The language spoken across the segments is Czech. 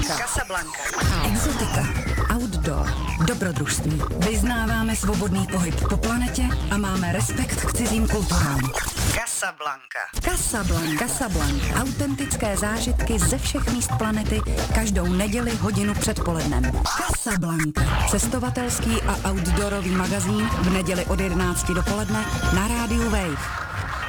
Casablanca. Exotika, outdoor, dobrodružství. Vyznáváme svobodný pohyb po planetě a máme respekt k cizím kulturám. Casablanca. Autentické zážitky ze všech míst planety každou neděli hodinu před polednem. Casablanca. Cestovatelský a outdoorový magazín v neděli od 11 dopoledne na rádiu Wave.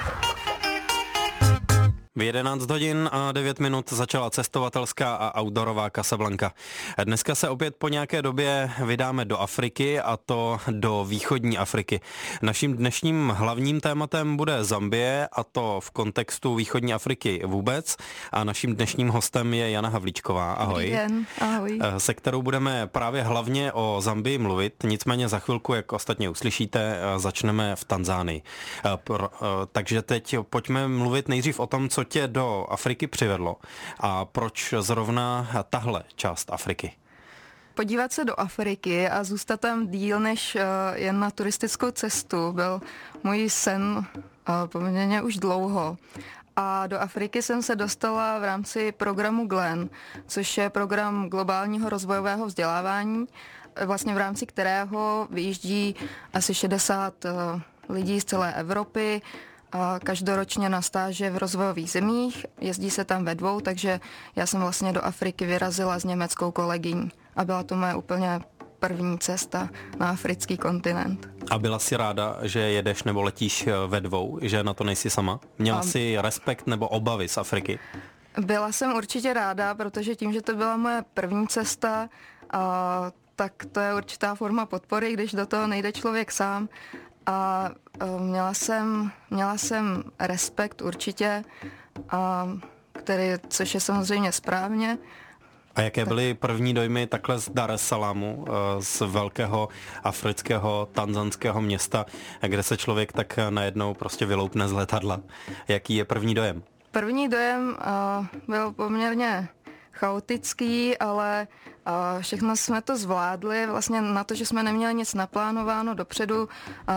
V 11 hodin a 9 minut začala cestovatelská a outdoorová Casablanca. Dneska se opět po nějaké době vydáme do Afriky, a to do východní Afriky. Naším dnešním hlavním tématem bude Zambie, a to v kontextu východní Afriky vůbec. A naším dnešním hostem je Jana Havlíčková. Ahoj. Dobrý den, ahoj. Se kterou budeme právě hlavně o Zambii mluvit. Nicméně za chvilku, jak ostatně uslyšíte, začneme v Tanzánii. Takže teď pojďme mluvit nejdřív o tom, co tě do Afriky přivedlo a proč zrovna tahle část Afriky? Podívat se do Afriky a zůstat tam díl než jen na turistickou cestu byl můj sen poměrně už dlouho. A do Afriky jsem se dostala v rámci programu GLEN, což je program globálního rozvojového vzdělávání, vlastně v rámci kterého vyjíždí asi 60 lidí z celé Evropy každoročně na stáže v rozvojových zemích. Jezdí se tam ve dvou, takže já jsem vlastně do Afriky vyrazila s německou kolegyní a byla to moje úplně první cesta na africký kontinent. A byla jsi ráda, že jedeš nebo letíš ve dvou, že na to nejsi sama? Měla jsi respekt nebo obavy z Afriky? Byla jsem určitě ráda, protože tím, že to byla moje první cesta, tak to je určitá forma podpory, když do toho nejde člověk sám. A měla jsem respekt určitě, což je samozřejmě správně. A jaké byly první dojmy takhle z Dar es Salamu, z velkého afrického tanzanského města, kde se člověk tak najednou prostě vyloupne z letadla? Jaký je první dojem? První dojem byl poměrně chaotický, ale všechno jsme to zvládli. Vlastně na to, že jsme neměli nic naplánováno dopředu,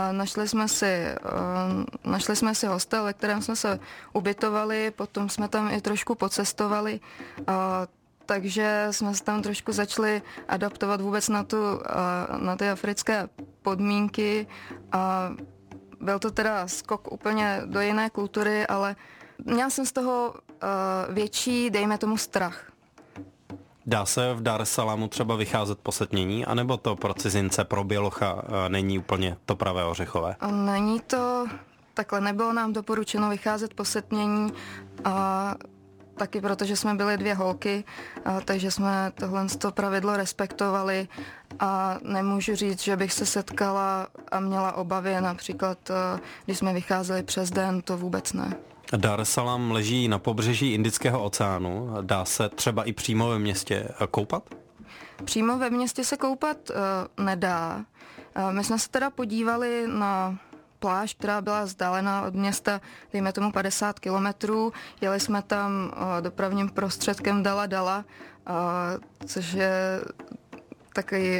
našli jsme si hostel, ve kterém jsme se ubytovali, potom jsme tam i trošku pocestovali, takže jsme se tam trošku začali adaptovat vůbec na ty africké podmínky. Byl to teda skok úplně do jiné kultury, ale měla jsem z toho větší, dejme tomu, strach. Dá se v Dar es Salamu třeba vycházet po setmění, anebo to pro cizince, pro bělocha není úplně to pravé ořechové? Není to takhle, nebylo nám doporučeno vycházet po setmění, taky protože jsme byli dvě holky, takže jsme tohle pravidlo respektovali a nemůžu říct, že bych se setkala a měla obavy, například když jsme vycházeli přes den, to vůbec ne. Dar es Salaam leží na pobřeží Indického oceánu. Dá se třeba i přímo ve městě koupat? Přímo ve městě se koupat nedá. My jsme se teda podívali na pláž, která byla vzdálená od města, dejme tomu 50 kilometrů. Jeli jsme tam dopravním prostředkem Dala, což je takový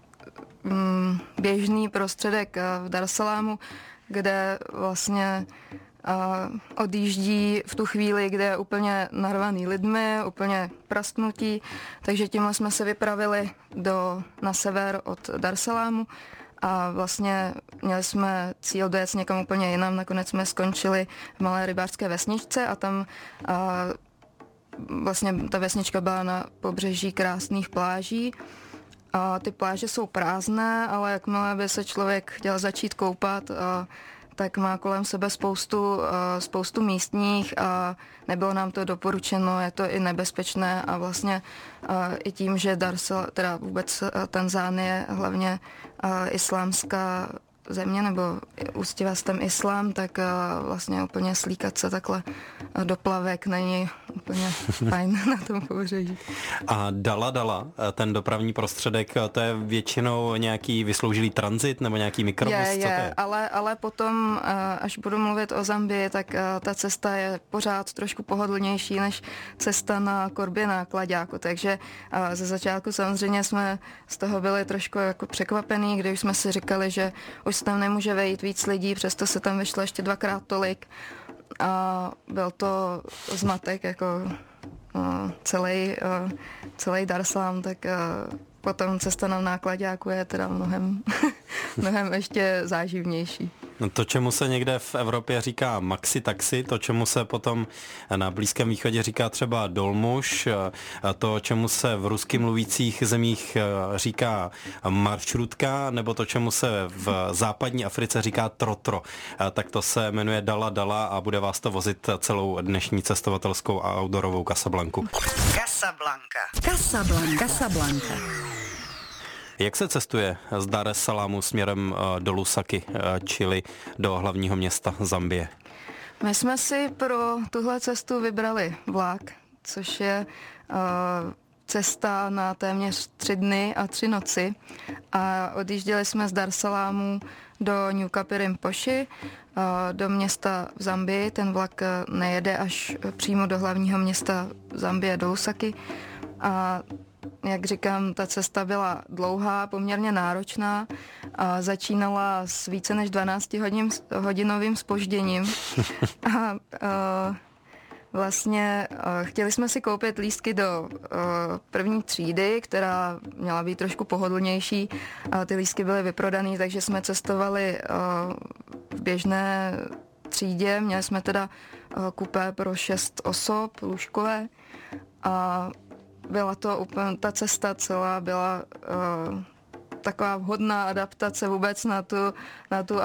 běžný prostředek v Dar es Salamu, kde vlastně odjíždí v tu chvíli, kde je úplně narvaný lidmi, úplně prasknutí, takže tímhle jsme se vypravili na sever od Dar es Salamu a vlastně měli jsme cíl dojet někam úplně jinam, nakonec jsme skončili v malé rybářské vesničce a tam vlastně ta vesnička byla na pobřeží krásných pláží. A ty pláže jsou prázdné, ale jakmile by se člověk chtěl začít koupat, tak má kolem sebe spoustu místních a nebylo nám to doporučeno, je to i nebezpečné a vlastně i tím, že teda vůbec Tanzánie hlavně islámská země nebo úctivá tam islám, tak vlastně úplně slíkat se takhle do plavek není úplně fajn na tom pobřeží. A Dala, ten dopravní prostředek, to je většinou nějaký vysloužilý tranzit nebo nějaký mikrobus? Je, ale potom, až budu mluvit o Zambii, tak ta cesta je pořád trošku pohodlnější než cesta na korbě náklaďáku, takže ze začátku samozřejmě jsme z toho byli trošku jako překvapený, když jsme si říkali, že už se tam nemůže vejít víc lidí, přesto se tam vyšlo ještě 2x tolik a byl to zmatek jako celý Dar es Salaam, tak potom cesta na náklaďáku je teda mnohem ještě záživnější. No to, čemu se někde v Evropě říká maxi taxi, to, čemu se potom na Blízkém východě říká třeba dolmuž, to, čemu se v rusky mluvících zemích říká maršrutka, nebo to, čemu se v západní Africe říká trotro, tak to se jmenuje Dala Dala a bude vás to vozit celou dnešní cestovatelskou a outdoorovou Casablanku. Casablanca. Jak se cestuje z Dar es Salamu směrem do Lusaky, čili do hlavního města Zambie? My jsme si pro tuhle cestu vybrali vlak, což je cesta na téměř 3 dny a 3 noci. A odjížděli jsme z Dar es Salamu do New Kapirimpoši, do města v Zambii. Ten vlak nejede až přímo do hlavního města Zambie, do Lusaky. A jak říkám, ta cesta byla dlouhá, poměrně náročná a začínala s více než 12hodinovým zpožděním. Vlastně chtěli jsme si koupit lístky do první třídy, která měla být trošku pohodlnější. Ty lístky byly vyprodané, takže jsme cestovali v běžné třídě. Měli jsme teda kupé pro 6 osob, lůžkové. A byla to úplně, ta cesta celá byla taková vhodná adaptace vůbec na tu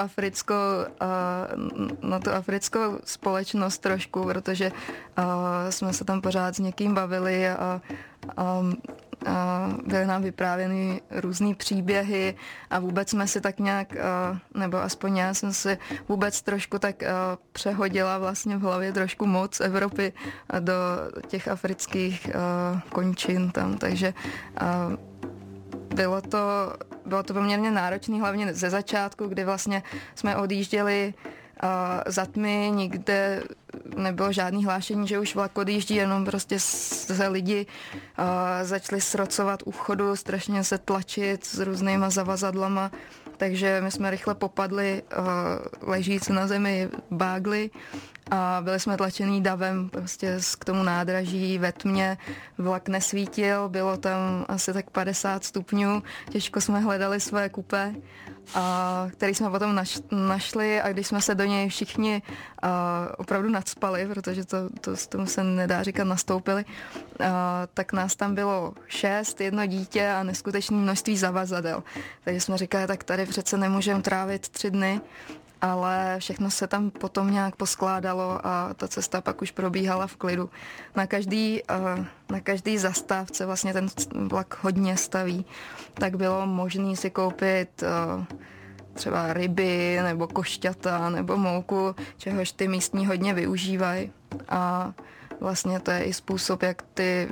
africkou společnost trošku, protože jsme se tam pořád s někým bavili a byly nám vyprávěny různý příběhy a vůbec jsme si tak nějak, nebo aspoň já jsem si vůbec trošku tak přehodila vlastně v hlavě trošku moc Evropy do těch afrických končin tam, takže bylo to poměrně náročné, hlavně ze začátku, kdy vlastně jsme odjížděli za tmy, nikde nebylo žádný hlášení, že už vlak odjíždí, jenom prostě se lidi začali srocovat u vchodu, strašně se tlačit s různýma zavazadlama, takže my jsme rychle popadli ležící na zemi bágly a byli jsme tlačený davem prostě k tomu nádraží ve tmě, vlak nesvítil, bylo tam asi tak 50 stupňů, těžko jsme hledali své kupé, který jsme potom našli a když jsme se do něj všichni opravdu nacpali, protože to tomu se nedá říkat nastoupili, tak nás tam bylo 6, 1 dítě a neskutečné množství zavazadel. Takže jsme říkali, tak tady přece nemůžeme trávit 3 dny, ale všechno se tam potom nějak poskládalo a ta cesta pak už probíhala v klidu. Na každý zastávce vlastně ten vlak hodně staví, tak bylo možné si koupit třeba ryby nebo košťata nebo mouku, čehož ty místní hodně využívají. A vlastně to je i způsob, jak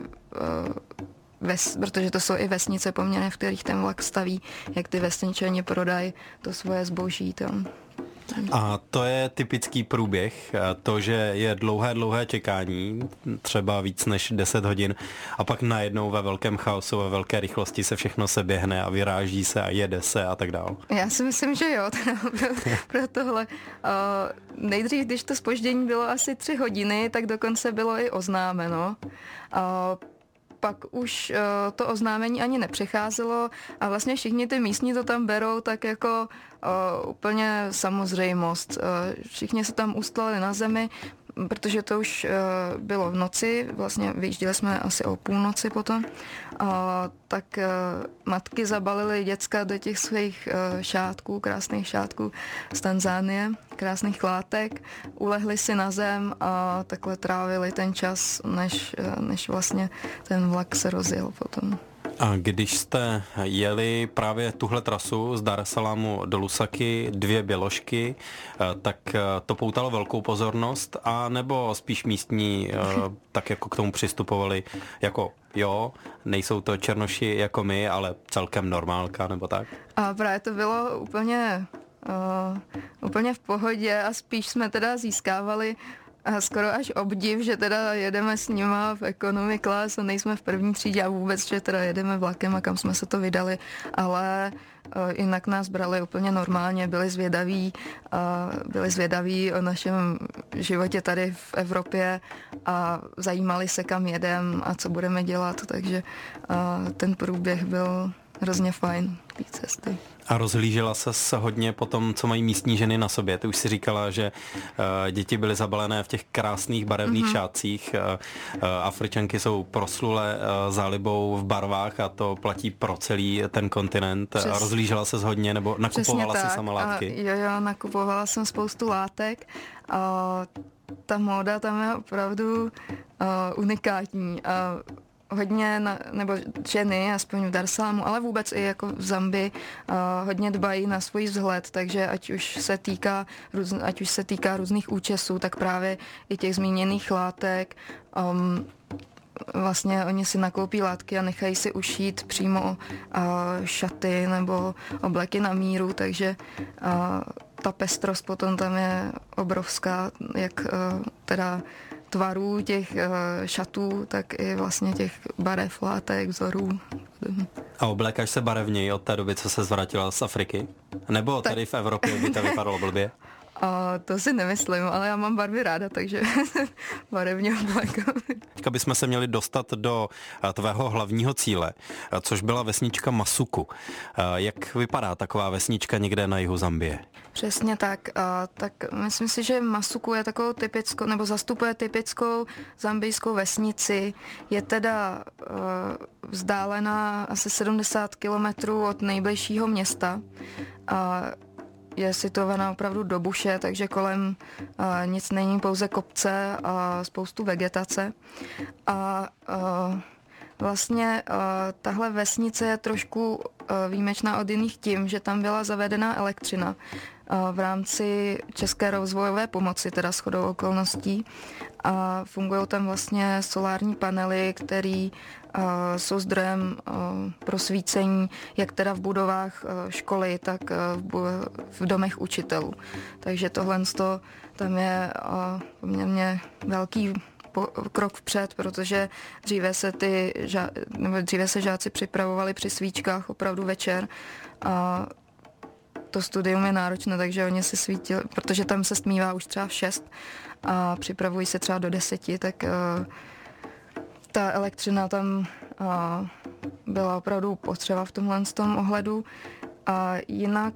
protože to jsou i vesnice poměrně, v kterých ten vlak staví, jak ty vesničani prodají to svoje zboží tam. A to je typický průběh, to, že je dlouhé čekání, třeba víc než 10 hodin a pak najednou ve velkém chaosu, ve velké rychlosti se všechno se běhne a vyráží se a jede se a tak dál. Já si myslím, že jo, pro tohle. Nejdřív, když to zpoždění bylo asi 3 hodiny, tak dokonce bylo i oznámeno. Pak už to oznámení ani nepřicházelo a vlastně všichni ty místní to tam berou tak jako úplně samozřejmost. Všichni se tam ustlali na zemi, protože to už bylo v noci, vlastně vyjížděli jsme asi o půlnoci potom, tak matky zabalily děcka do těch svých šátků, krásných šátků z Tanzánie, krásných látek, ulehli si na zem a takhle trávili ten čas, než vlastně ten vlak se rozjel potom. A když jste jeli právě tuhle trasu z Dar es Salamu do Lusaky, 2 běložky, tak to poutalo velkou pozornost, a nebo spíš místní tak jako k tomu přistupovali jako jo, nejsou to černoši jako my, ale celkem normálka, nebo tak? A právě to bylo úplně v pohodě a spíš jsme teda získávali skoro až obdiv, že teda jedeme s nima v economy class a nejsme v první třídě a vůbec, že teda jedeme vlakem a kam jsme se to vydali, ale jinak nás brali úplně normálně, byli zvědaví o našem životě tady v Evropě a zajímali se, kam jedem a co budeme dělat, takže ten průběh byl hrozně fajn té cesty. A rozhlížela se hodně po tom, co mají místní ženy na sobě. Ty už si říkala, že děti byly zabalené v těch krásných barevných šátcích. Afričanky jsou proslulé zálibou v barvách a to platí pro celý ten kontinent. Rozhlížela se hodně nebo nakupovala si sama látky? Jo, nakupovala jsem spoustu látek. Ta móda tam je opravdu unikátní. Hodně, nebo ženy, aspoň v Dar-es-Salamu, ale vůbec i jako v Zambii, hodně dbají na svůj vzhled, takže ať už se týká různých účesů, tak právě i těch zmíněných látek, vlastně oni si nakoupí látky a nechají si ušít přímo šaty nebo obleky na míru, takže ta pestrost potom tam je obrovská, jak teda tvarů těch šatů, tak i vlastně těch barev, látek, vzorů. A oblékáš se barevněji od té doby, co se zvrátila z Afriky? Nebo tady v Evropě by to vypadalo blbě? To si nemyslím, ale já mám barvy ráda, takže barevně oblékám. Teďka bychom se měli dostat do tvého hlavního cíle, což byla vesnička Masuku. Jak vypadá taková vesnička někde na jihu Zambie? Přesně tak. Tak myslím si, že Masuku je takovou typickou, nebo zastupuje typickou zambijskou vesnici. Je teda vzdálená asi 70 kilometrů od nejbližšího města. Je situovaná opravdu do buše, takže kolem nic není, pouze kopce a spoustu vegetace. Vlastně tahle vesnice je trošku výjimečná od jiných tím, že tam byla zavedena elektřina v rámci České rozvojové pomoci, teda shodou okolností. A fungují tam vlastně solární panely, které jsou zdrojem pro svícení, jak teda v budovách školy, tak v domech učitelů. Takže tohle tam je poměrně velký krok vpřed, protože dříve se žáci připravovali při svíčkách opravdu večer a to studium je náročné, takže oni se svítili, protože tam se stmívá už třeba v 6 a připravují se třeba do 10, tak ta elektřina tam byla opravdu potřeba v tomhle ohledu. A jinak,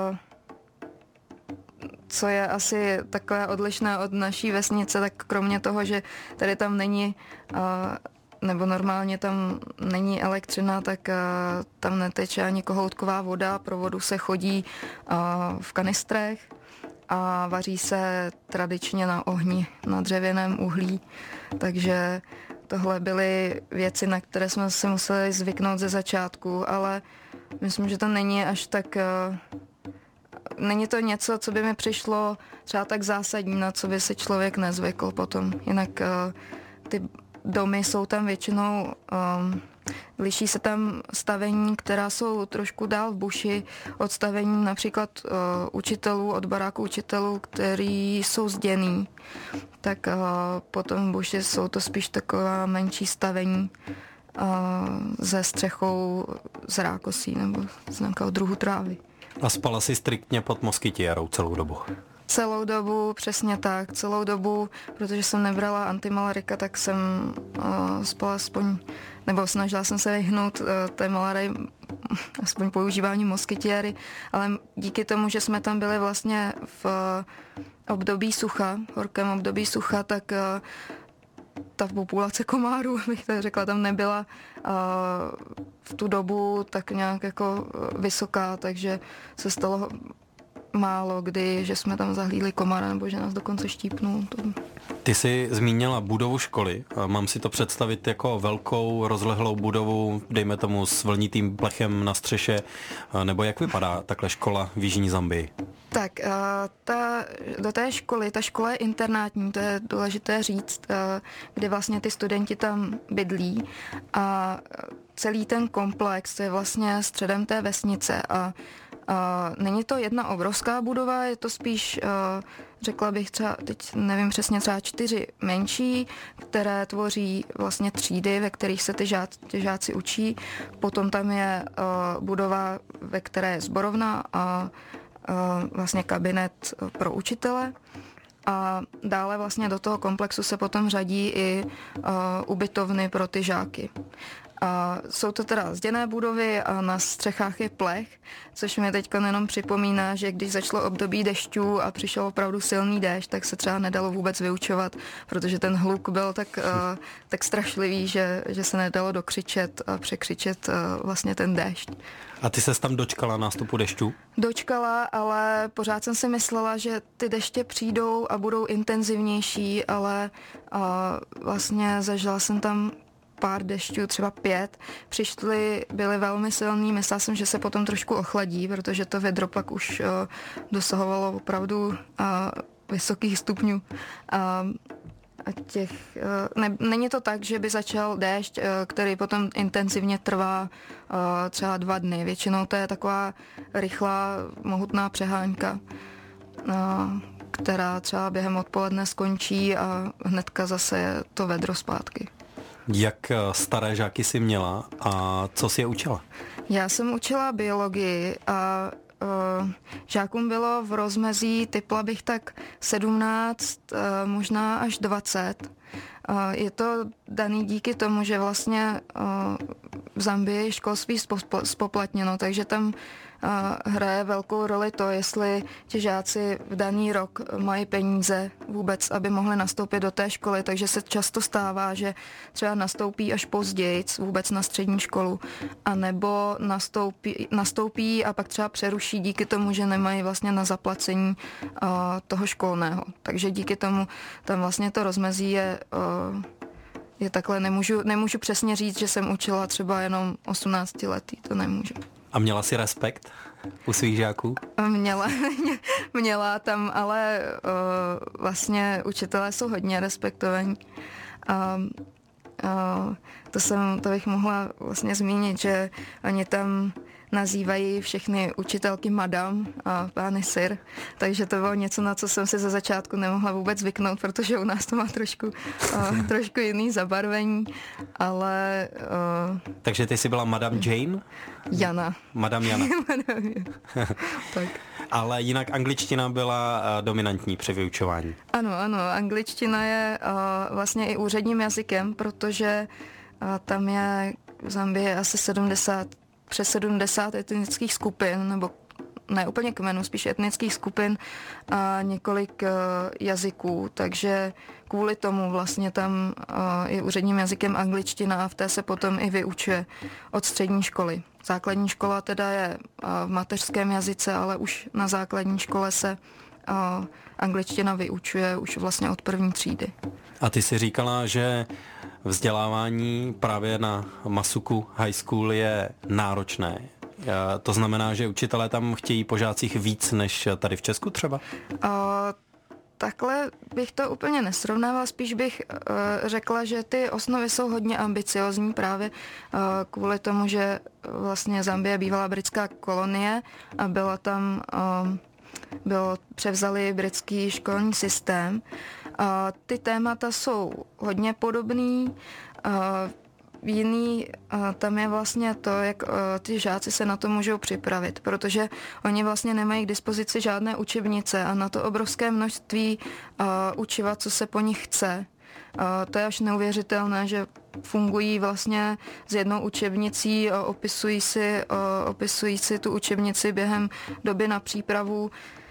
co je asi takové odlišné od naší vesnice, tak kromě toho, že tady tam není, nebo normálně tam není elektřina, tak tam neteče ani kohoutková voda, pro vodu se chodí v kanistrech a vaří se tradičně na ohni, na dřevěném uhlí, takže tohle byly věci, na které jsme si museli zvyknout ze začátku, ale myslím, že to není až tak... Není to něco, co by mi přišlo třeba tak zásadní, na co by si člověk nezvykl potom. Jinak ty domy jsou tam většinou... Liší se tam stavení, která jsou trošku dál v buši od stavení například učitelů, od baráku učitelů, který jsou zděný. Tak potom v buši jsou to spíš taková menší stavení se střechou z rákosí nebo z nějakého druhu trávy. A spala si striktně pod moskytiérou celou dobu? Celou dobu, přesně tak, celou dobu, protože jsem nebrala antimalarika, tak jsem spala aspoň, nebo snažila jsem se vyhnout té malarii, aspoň používání moskytiéry, ale díky tomu, že jsme tam byli vlastně v období sucha, horkém období sucha, tak ta populace komárů, bych tak řekla, tam nebyla v tu dobu tak nějak jako vysoká, takže se stalo málo kdy, že jsme tam zahlídli komára nebo že nás dokonce štípnul. Ty jsi zmínila budovu školy. Mám si to představit jako velkou rozlehlou budovu, dejme tomu s vlnitým plechem na střeše, nebo jak vypadá takhle škola v jižní Zambii? Tak, do té školy, ta škola je internátní, to je důležité říct, kde vlastně ty studenti tam bydlí a celý ten komplex je vlastně středem té vesnice a Není to jedna obrovská budova, je to spíš, řekla bych třeba, teď nevím přesně, třeba 4 menší, které tvoří vlastně třídy, ve kterých se ty žáci učí. Potom tam je budova, ve které je sborovna a vlastně kabinet pro učitele. A dále vlastně do toho komplexu se potom řadí i ubytovny pro ty žáky. A jsou to teda zděné budovy a na střechách je plech, což mi teď jenom připomíná, že když začalo období dešťů a přišel opravdu silný déšť, tak se třeba nedalo vůbec vyučovat, protože ten hluk byl tak strašlivý, že se nedalo dokřičet a překřičet vlastně ten déšť. A ty ses tam dočkala nástupu dešťů? Dočkala, ale pořád jsem si myslela, že ty deště přijdou a budou intenzivnější, ale vlastně zažila jsem tam pár dešťů, třeba 5, byly velmi silný, myslela jsem, že se potom trošku ochladí, protože to vedro pak už dosahovalo opravdu vysokých stupňů. Není to tak, že by začal déšť, který potom intenzivně trvá třeba 2 dny. Většinou to je taková rychlá, mohutná přehánka, která třeba během odpoledne skončí a hnedka zase je to vedro zpátky. Jak staré žáky jsi měla a co jsi je učila? Já jsem učila biologii a žákům bylo v rozmezí, typla bych tak 17, možná až 20. Je to daný díky tomu, že vlastně v Zambii školství spoplatněno, takže tam hraje velkou roli to, jestli ti žáci v daný rok mají peníze vůbec, aby mohli nastoupit do té školy, takže se často stává, že třeba nastoupí až později vůbec na střední školu, anebo nastoupí a pak třeba přeruší díky tomu, že nemají vlastně na zaplacení toho školného. Takže díky tomu tam vlastně to rozmezí je takhle, nemůžu přesně říct, že jsem učila třeba jenom 18 letý, to nemůžu. A měla jsi respekt u svých žáků? Měla tam, ale vlastně učitelé jsou hodně respektovaní. To bych mohla vlastně zmínit, že oni tam nazývají všechny učitelky madam a pány sir, takže to bylo něco, na co jsem si ze začátku nemohla vůbec zvyknout, protože u nás to má trošku jiný zabarvení, ale... Takže ty jsi byla Madame Jane? Jana. Madame Jana. Tak. Ale jinak angličtina byla dominantní při vyučování. Ano, angličtina je vlastně i úředním jazykem, protože tam je v Zambii asi přes 70 etnických skupin, nebo ne úplně kmenů, spíš etnických skupin a několik jazyků, takže kvůli tomu vlastně tam je úředním jazykem angličtina a v té se potom i vyučuje od střední školy. Základní škola teda je v mateřském jazyce, ale už na základní škole se angličtina vyučuje už vlastně od 1. třídy. A ty si říkala, že vzdělávání právě na Masuku High School je náročné. To znamená, že učitelé tam chtějí po žácích víc než tady v Česku třeba? Takhle bych to úplně nesrovnávala, spíš bych řekla, že ty osnovy jsou hodně ambiciozní právě kvůli tomu, že vlastně Zambie bývala britská kolonie a převzali britský školní systém. Ty témata jsou hodně podobný. Tam je vlastně to, jak ty žáci se na to můžou připravit, protože oni vlastně nemají k dispozici žádné učebnice a na to obrovské množství učiva, co se po nich chce. To je až neuvěřitelné, že fungují vlastně s jednou učebnicí a opisují si tu učebnici během doby na přípravu.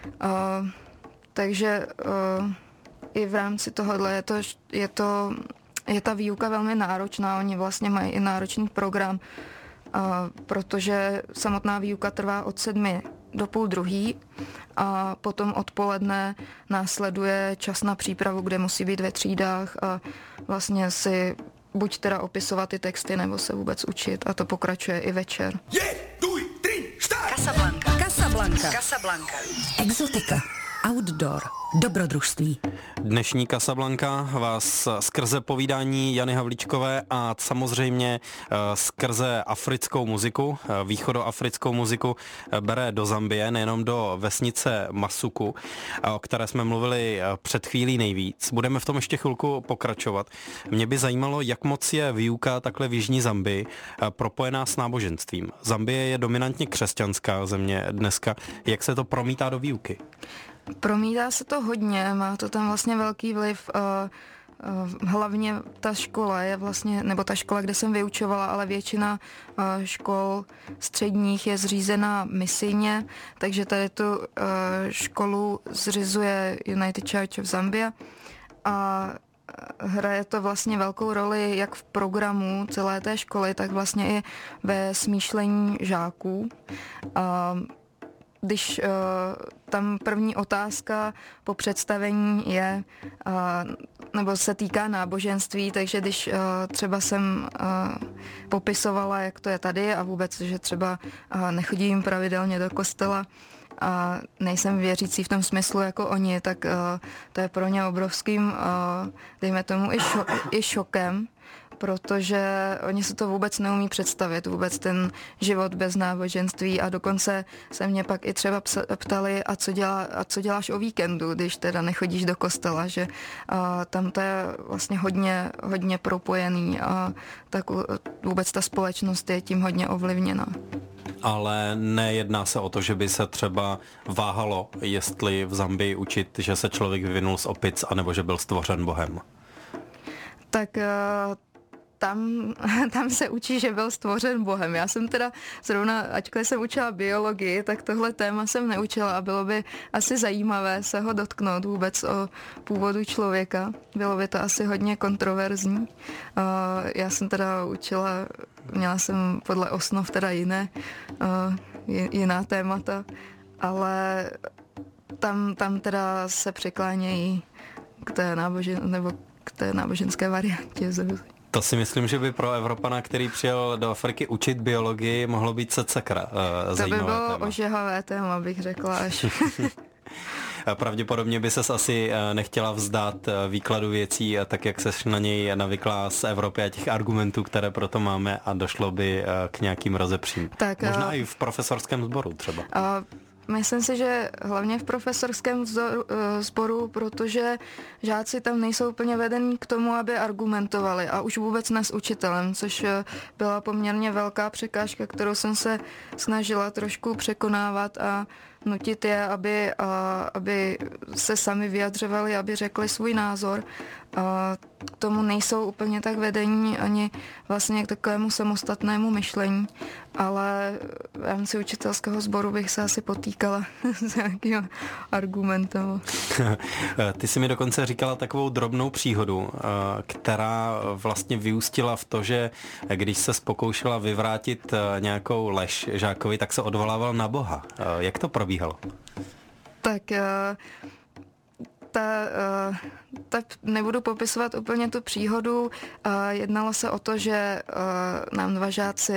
Takže i v rámci tohohle je ta výuka velmi náročná. Oni vlastně mají i náročný program, protože samotná výuka trvá od 7 do 12:30 a potom odpoledne následuje čas na přípravu, kde musí být ve třídách a vlastně si buď teda opisovat ty texty, nebo se vůbec učit a to pokračuje i večer. Casablanca. Exotika. Outdoor. Dobrodružství. Dnešní Casablanca vás skrze povídání Jany Havlíčkové a samozřejmě skrze africkou muziku, východoafrickou muziku bere do Zambie, nejenom do vesnice Masuku, o které jsme mluvili před chvílí nejvíc. Budeme v tom ještě chvilku pokračovat. Mě by zajímalo, jak moc je výuka takhle v jižní Zambii propojená s náboženstvím. Zambie je dominantně křesťanská země dneska. Jak se to promítá do výuky? Promítá se to hodně, má to tam vlastně velký vliv. Hlavně ta škola je vlastně, nebo ta škola, kde jsem vyučovala, ale většina škol středních je zřízená misijně, takže tady tu školu zřizuje United Church of Zambia a hraje to vlastně velkou roli jak v programu celé té školy, tak vlastně i ve smýšlení žáků. Když tam první otázka po představení je, nebo se týká náboženství, takže když třeba jsem popisovala, jak to je tady a vůbec, že třeba nechodím pravidelně do kostela a nejsem věřící v tom smyslu jako oni, tak to je pro ně obrovským, dejme tomu, i šokem, protože oni se to vůbec neumí představit, vůbec ten život bez náboženství a dokonce se mě pak i třeba ptali, a co děláš o víkendu, když teda nechodíš do kostela, že tam to je vlastně hodně propojený a tak vůbec ta společnost je tím hodně ovlivněna. Ale nejedná se o to, že by se třeba váhalo, jestli v Zambii učit, že se člověk vyvinul z opic, anebo že byl stvořen Bohem? Tak tam se učí, že byl stvořen Bohem. Já jsem teda zrovna, ačkoliv jsem učila biologii, tak tohle téma jsem neučila a bylo by asi zajímavé se ho dotknout vůbec o původu člověka. Bylo by to asi hodně kontroverzní. Já jsem teda učila, měla jsem podle osnov teda jiná témata, ale tam teda se přiklánějí k té náboženské variantě. To si myslím, že by pro Evropana, který přijel do Afriky učit biologii, mohlo být secakra zajímavé téma. To by bylo téma. ožehavé téma, bych řekla až. Pravděpodobně by ses asi nechtěla vzdát výkladu věcí, tak jak ses na něj navykla z Evropy a těch argumentů, které proto máme a došlo by k nějakým rozepřím. Tak, možná i v profesorském sboru třeba. Myslím si, že hlavně v profesorském sboru, protože žáci tam nejsou úplně vedení k tomu, aby argumentovali a už vůbec ne s učitelem, což byla poměrně velká překážka, kterou jsem se snažila trošku překonávat a nutit je, aby se sami vyjadřovali, aby řekli svůj názor. K tomu nejsou úplně tak vedení ani vlastně k takovému samostatnému myšlení, ale v rámci učitelského sboru bych se asi potýkala s nějakým argumentem. Ty jsi mi dokonce říkala takovou drobnou příhodu, která vlastně vyústila v to, že když se pokoušela vyvrátit nějakou lež žákovi, tak se odvolával na Boha. Jak to probíhalo? Tak nebudu popisovat úplně tu příhodu. Jednalo se o to, že nám dva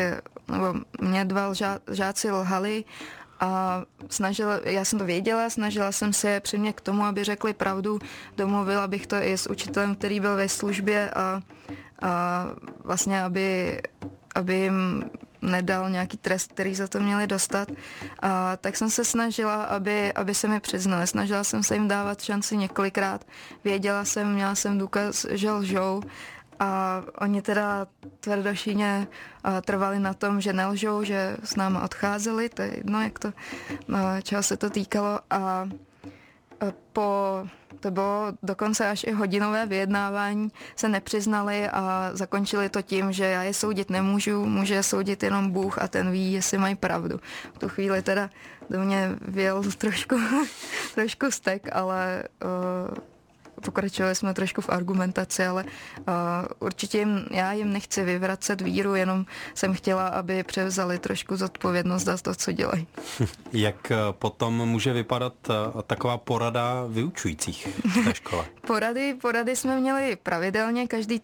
žáci lhali a já jsem to věděla, snažila jsem se je přimět k tomu, aby řekli pravdu. Domluvila bych to i s učitelem, který byl ve službě a vlastně, aby jim nedal nějaký trest, který za to měli dostat. Tak jsem se snažila, aby se mi přiznali. Snažila jsem se jim dávat šanci několikrát. Měla jsem důkaz, že lžou. A oni teda tvrdošíně trvali na tom, že nelžou, že s náma odcházeli. To je jedno, čeho se to týkalo. A to bylo dokonce až i hodinové vyjednávání, se nepřiznali a zakončili to tím, že já je soudit nemůžu, může je soudit jenom Bůh a ten ví, jestli mají pravdu. V tu chvíli teda do mě vyjel trošku vztek, ale pokračovali jsme trošku v argumentaci, ale určitě já jim nechci vyvracet víru, jenom jsem chtěla, aby převzali trošku zodpovědnost za to, co dělají. Jak potom může vypadat taková porada vyučujících v té škole? Porady jsme měli pravidelně každý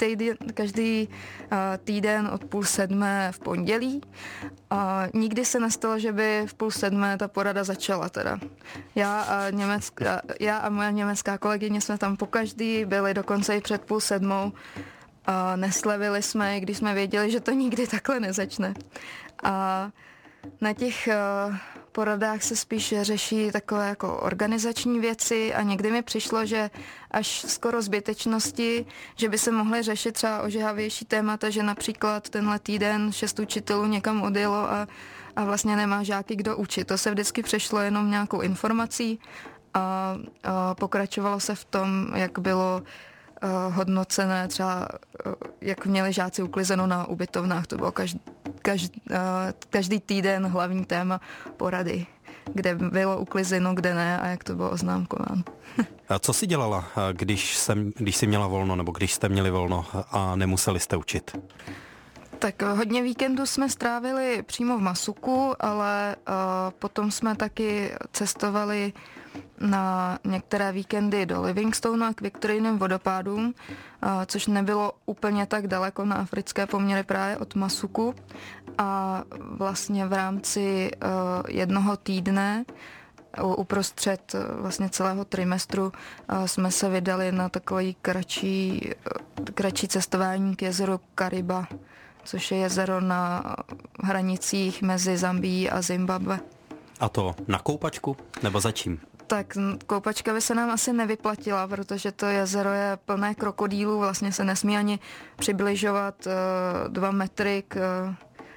týden od 6:30 v pondělí. Nikdy se nestalo, že by v 6:30 ta porada začala teda. Já a moje německá kolegyně jsme tam pokaždý byli dokonce i před 6:30. Neslevili jsme, když jsme věděli, že to nikdy takhle nezačne. A na těch poradách se spíš řeší takové jako organizační věci a někdy mi přišlo, že až skoro zbytečnosti, že by se mohly řešit třeba ožehavější témata, že například tenhle týden 6 učitelů někam odjelo a vlastně nemá žáky kdo učit. To se vždycky přešlo jenom nějakou informací a pokračovalo se v tom, jak bylo hodnocené třeba, jak měli žáci uklizeno na ubytovnách. To bylo každý týden hlavní téma porady, kde bylo uklizeno, kde ne a jak to bylo oznámkováno. A co jsi dělala, když jsi měla volno nebo když jste měli volno a nemuseli jste učit? Tak hodně víkendů jsme strávili přímo v Masuku, ale potom jsme taky cestovali na některé víkendy do Livingstonu a k Viktorijným vodopádům, což nebylo úplně tak daleko na africké poměry právě od Masuku. A vlastně v rámci jednoho týdne uprostřed vlastně celého trimestru jsme se vydali na takový kratší cestování k jezeru Kariba, což je jezero na hranicích mezi Zambií a Zimbabwe. A to na koupačku nebo za čím? Tak koupačka by se nám asi nevyplatila, protože to jezero je plné krokodýlů, vlastně se nesmí ani přibližovat 2 metry k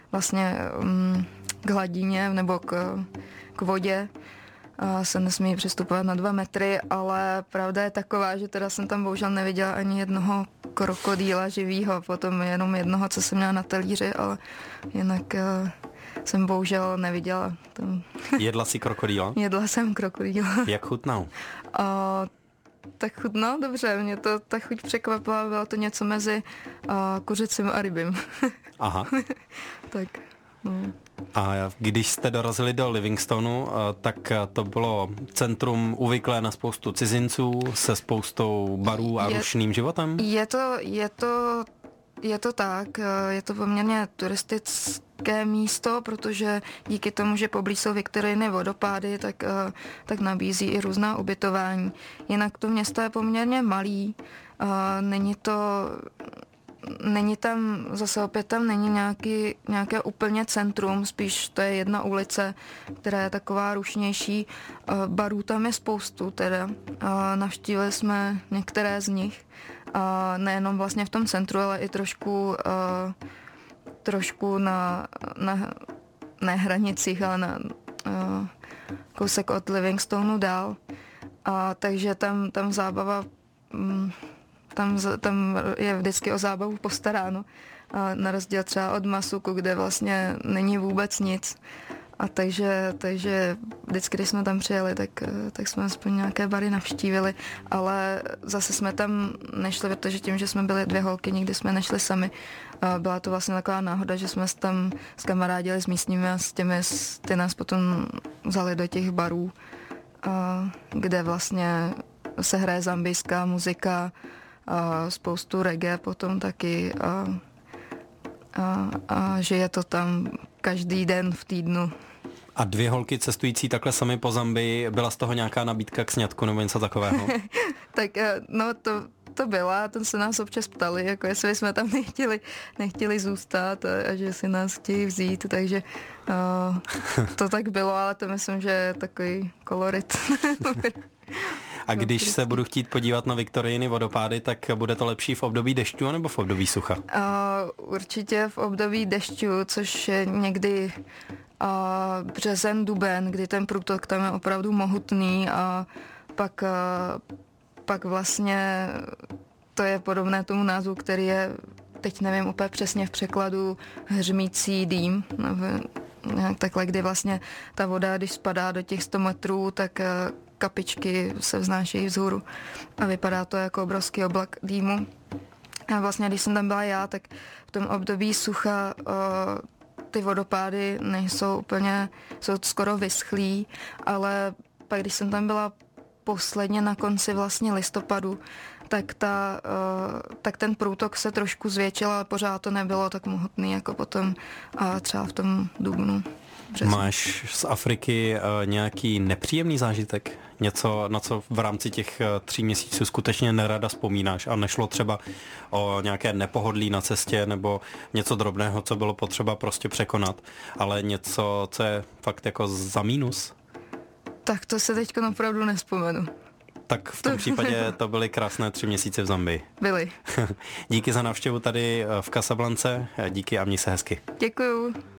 hladině nebo k vodě. Se nesmí přistupovat na 2 metry, ale pravda je taková, že teda jsem tam bohužel neviděla ani jednoho krokodýla živýho, potom jenom jednoho, co jsem měla na talíři, ale jinak jsem bohužel neviděla. Jedla jsi krokodýla? Jedla jsem krokodýla. Jak chutnal? Tak chutnal dobře, mě to ta chuť překvapila, bylo to něco mezi kuřecím a rybím. Aha. Tak, no. A když jste dorazili do Livingstonu, tak to bylo centrum uvyklé na spoustu cizinců se spoustou barů a rušným životem? Je to tak, je to poměrně turistické místo, protože díky tomu, že poblíž jsou Viktorijny vodopády, tak nabízí i různá ubytování. Jinak to město je poměrně malý, není tam, zase opět tam není nějaké úplně centrum, spíš to je jedna ulice, která je taková rušnější. Barů tam je spoustu teda. Navštívili jsme některé z nich. Nejenom vlastně v tom centru, ale i trošku na ne hranicích, ale na kousek od Livingstonu dál. Takže tam zábava... Tam je vždycky o zábavu postaráno. Na rozdíl třeba od Masuku, kde vlastně není vůbec nic. A takže vždycky, když jsme tam přijeli, tak jsme aspoň nějaké bary navštívili, ale zase jsme tam nešli, protože tím, že jsme byli 2 holky, nikdy jsme nešli sami. Byla to vlastně taková náhoda, že jsme tam skamarádili s místními a ty nás potom vzali do těch barů, kde vlastně se hraje zambijská muzika, spoustu reggae potom taky a žije to tam každý den v týdnu. A 2 holky cestující takhle sami po Zambii, byla z toho nějaká nabídka k sňatku nebo něco takového? Tak no to byla, to se nás občas ptali, jako jestli jsme tam nechtěli zůstat a že si nás chtějí vzít, takže to tak bylo, ale to myslím, že je takový kolorit. A když se budu chtít podívat na Viktorijny vodopády, tak bude to lepší v období dešťu nebo v období sucha? Určitě v období dešťu, což je někdy březen, duben, kdy ten průtok tam je opravdu mohutný a pak vlastně to je podobné tomu názvu, který je, teď nevím úplně přesně v překladu, hřmící dým, takhle, kdy vlastně ta voda, když spadá do těch 100 metrů, tak kapičky se vznášejí vzhůru a vypadá to jako obrovský oblak dýmu. A vlastně, když jsem tam byla já, tak v tom období sucha ty vodopády nejsou úplně, jsou skoro vyschlý, ale pak, když jsem tam byla posledně na konci vlastně listopadu, tak ten průtok se trošku zvětšil, ale pořád to nebylo tak mohutný jako potom třeba v tom dubnu. Březnu. Máš z Afriky nějaký nepříjemný zážitek? Něco, na co v rámci těch 3 měsíců skutečně nerada vzpomínáš a nešlo třeba o nějaké nepohodlí na cestě nebo něco drobného, co bylo potřeba prostě překonat, ale něco, co je fakt jako za mínus? Tak to se teďko opravdu nespomenu. Tak v tom případě to byly krásné 3 měsíce v Zambii. Byly. Díky za návštěvu tady v Casablance, díky a měj se hezky. Děkuju.